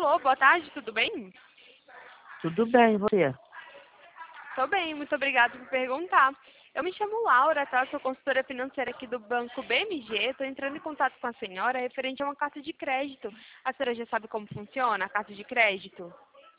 Alô, boa tarde, tudo bem? Tudo bem, você? Tô bem, muito obrigada por perguntar. Eu me chamo Laura, tá? Sou consultora financeira aqui do Banco BMG. Tô entrando em contato com a senhora referente a uma carta de crédito. A senhora já sabe como funciona a carta de crédito?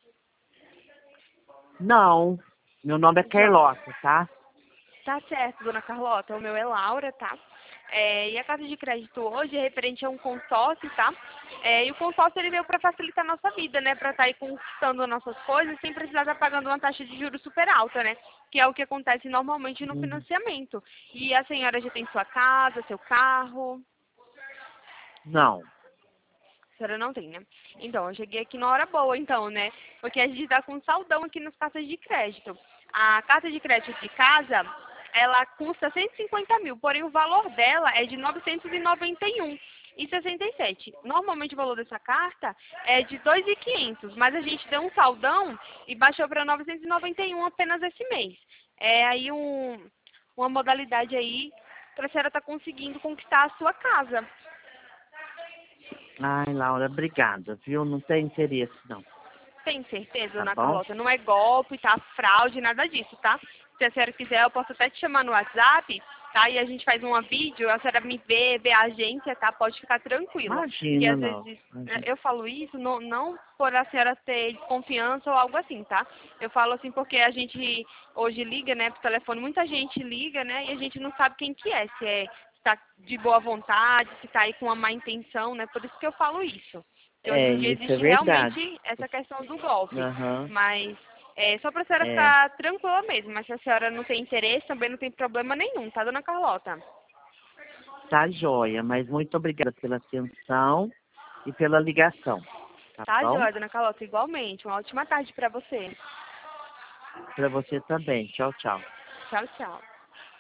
Não, meu nome é Joia. Carlota, tá? Tá certo, dona Carlota. O meu é Laura, tá? E a carta de crédito hoje é referente a um consórcio, tá? E o consórcio ele veio para facilitar a nossa vida, né? Para estar aí conquistando as nossas coisas sem precisar estar pagando uma taxa de juros super alta, né? Que é o que acontece normalmente no Hum, financiamento. E a senhora já tem sua casa, seu carro? Não. A senhora não tem, né? Então, eu cheguei aqui na hora boa, então, né? Porque a gente tá com um saldão aqui nas cartas de crédito. A carta de crédito de casa, ela custa 150 mil, porém o valor dela é de 991,67. Normalmente o valor dessa carta é de 2.500, mas a gente deu um saldão e baixou para 991 apenas esse mês. É aí uma modalidade aí para a senhora estar conseguindo conquistar a sua casa. Ai, Laura, obrigada, viu? Não tem interesse, não. Tem certeza, Tá dona bom? Carlota? Não é golpe, tá? Fraude, nada disso, tá? Se a senhora quiser, eu posso até te chamar no WhatsApp, tá? E a gente faz uma vídeo, a senhora me vê a agência, tá? Pode ficar tranquila. Porque Imagina, às não. vezes Imagina. eu falo isso não por a senhora ter desconfiança ou algo assim, tá? Eu falo assim porque a gente hoje liga, né, pro telefone, muita gente liga, né? E a gente não sabe quem que é, se tá de boa vontade, se tá aí com uma má intenção, né? Por isso que eu falo isso. Porque hoje É, em dia isso é existe verdade. realmente essa questão do golpe. Aham, Mas só para a senhora é. ficar tranquila mesmo. Mas se a senhora não tem interesse, também não tem problema nenhum, tá, dona Carlota? Tá joia, mas muito obrigada pela atenção e pela ligação, tá Tá, bom? joia, dona Carlota, igualmente. Uma ótima tarde para você. Pra você também. Tchau, tchau. Tchau, tchau.